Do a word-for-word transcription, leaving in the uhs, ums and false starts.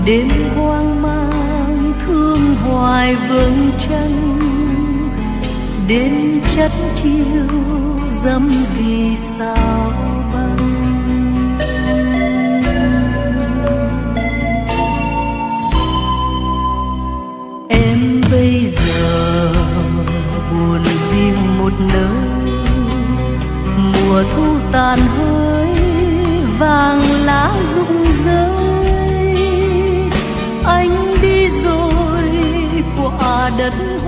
đêm hoang mang thương hoài vương chân, đến chất chiều dâm vì sao băng. Em bây giờ buồn riêng một nơi, mùa thu tàn hơi vàng lá rụng rơi. Anh đi rồi quả đất